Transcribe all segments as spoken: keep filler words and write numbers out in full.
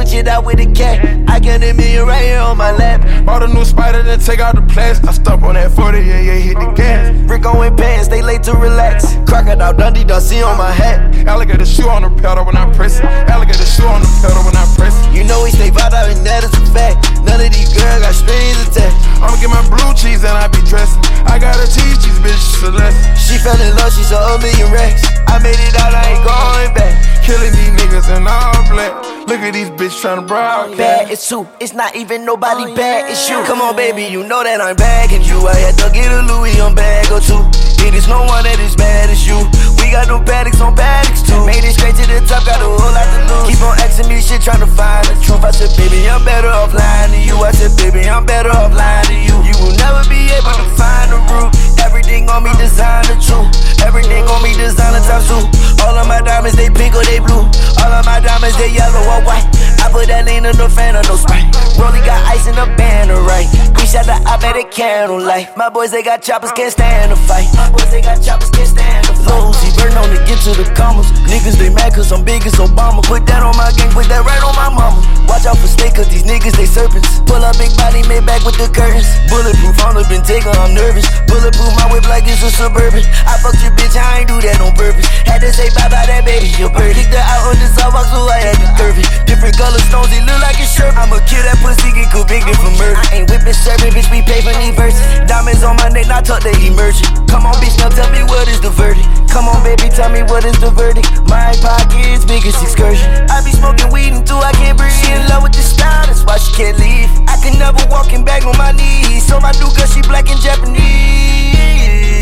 switch it out with a cat. I got a million right here on my lap. Bought a new Spider, then take out the plastic. I stomp on that forty, yeah, yeah, hit the gas. Rico in pants, they late to relax. Crocodile Dundee, Dusty on my hat. Alligator shoe on the pedal when I press it. Alligator shoe on the pedal when I press it. You know we stay vibe out and that is a fact. None of these girls got strings attached. I'ma get my blue cheese and I be dressing. I got a cheese, cheese, bitch, Celeste. She fell in love, she saw a million racks. I made it out, I ain't going back. Killing these niggas in all black. Look at these bitches tryna broadcast. Bad, it's two, it's not even nobody oh, bad, it's you. Come on, baby, you know that I'm bagging you. I had to get a Louis on bag or two. It is no one that is bad as you. We got no paddocks on paddocks too. Made it straight to the top, got a whole lot to lose. Keep on asking me shit, tryna find the truth. I said, baby, I'm better off lying to you. I said, baby, I'm better off lying to you. You will never be able to find the root. Everything on me designer true. Everything on me designer times two. All of my diamonds, they pink or they blue. All of my diamonds, they yellow or white. I put that lean in the fan of no Sprite. Rolly got ice in the banner, right? We shot the op at a candlelight. My boys, they got choppers, can't stand the fight. My boys, they got choppers, can't stand the fight. He burn on to get to the commas. Niggas, they mad cause I'm big as Obama. Put that on my gang, put that right on my mama. Watch out for snake cause these niggas, they serpents. Pull up big body, made back with the curtains. Bulletproof, on the been taken, I'm nervous. Bulletproof, my whip like it's a Suburban. I fucked your bitch, I ain't do that on purpose. Had to say bye bye that baby, you're bird. Kicked her out on the sidewalk, so I had to curve it. Different color stones, he look like a shirt. I'ma kill that pussy, get convicted for murder. I ain't whipping serving, bitch, we pay for these verses. Diamonds on my neck, not talk they emerging. Come on, bitch, now tell me what is the verdict. Come on, baby, tell me what is the verdict. My pocket's biggest excursion. I be smoking weed until I can't breathe. She in love with the style, that's why she can't leave. I can never walk in back on my knees. So my new girl, she black and Japanese.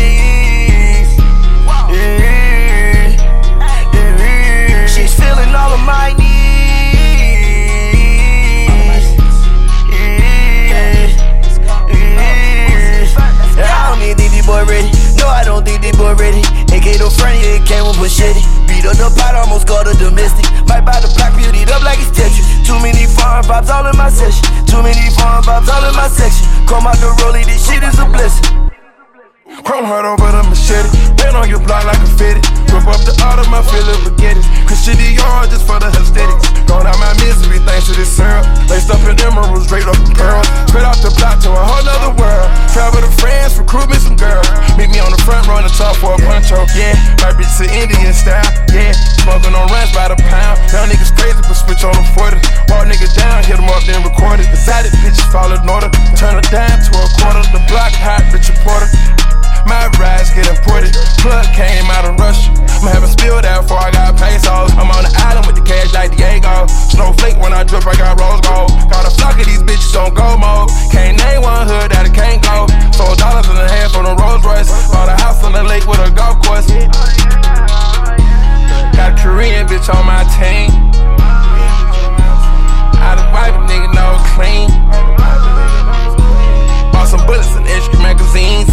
She's feeling all of my needs. I don't need D D boy ready. No, I don't think D D boy ready. A K the front, yeah, it came with machete. Beat up the pot, almost called a domestic. Might buy the block, beauty up like it's Tetris. Too many foreign vibes all in my session. Too many foreign vibes all in my section. Come out the rollie, this shit is a blessing. Chrome heart over the machete. Been on your block like a fitted. Rip up the art of my feeling, forget it. Christian Dior just for the aesthetics. Gone out my misery thanks to this syrup. Laced up in emeralds, straight up in pearls. Straight off the block to a whole nother world. Travel to France, recruit me some girls. Meet me on the front row in the top for a poncho. Yeah, my bitch to Indian style. Yeah, smoking on runs by the pound. Young niggas crazy, but switch on them forty. Walk niggas down, hit them up, then record it. Decided bitches fall in order. Turn a dime to a quarter. The block hot, Richard Porter. My rides get imported. Plug came out of Russia. I'm having spilled out before I got pesos. I'm on the island with the cash like Diego. Snowflake when I drip, I got rose gold. Got a flock of these bitches on go mode. Can't name one hood that it can't go. Sold dollars and a half on a Rolls Royce. Bought a house on the lake with a golf course. Got a Korean bitch on my team. Out of wife, nigga know clean. Bought some bullets and extra magazines.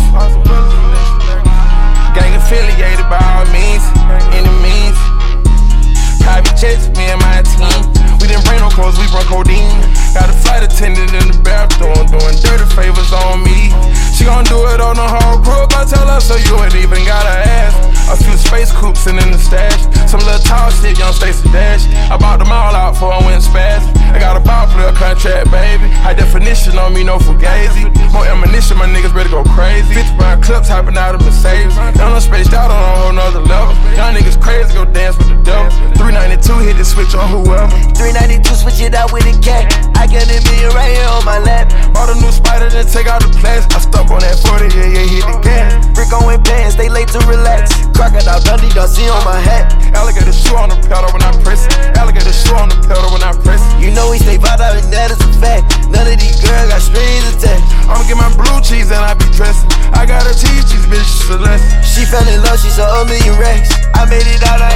Gang affiliated by all means, any means. Private jets, me and my team. We didn't bring no clothes, we brought codeine. Got a flight attendant in the bathroom doing dirty favors on me. She gon' do it on the whole group, I tell her so you ain't even gotta ask. A few space coops and in the stash. Some little tall shit, young Stacey Dash. I bought them all out before I went spaz. I got a ball player contract, baby. High definition on me, no fugazi. More ammunition, my niggas ready to go crazy. fifty round clips hopping out of Mercedes. Y'all done spaced out on a whole nother level. Y'all niggas crazy, go dance with the devil. three ninety-two hit the switch on whoever. three ninety-two switch it out with a cat. I got a million right here on my lap. Bought a new Spider, then take out the plastic. I stomp on that forty, yeah, yeah, hit the gas. Rico in pants, they late to relax. Crocodile Dundee, Dusty on my hat. Alligator shoe on the pedal when I press it. Alligator shoe on the pedal when I press it. You know we stay vibe out and that is a fact. None of these girls got strings attached. I'ma get my blue cheese and I be dressing. I got a cheese, cheese, bitch, Celeste. She fell in love, she saw a million racks. I made it out, I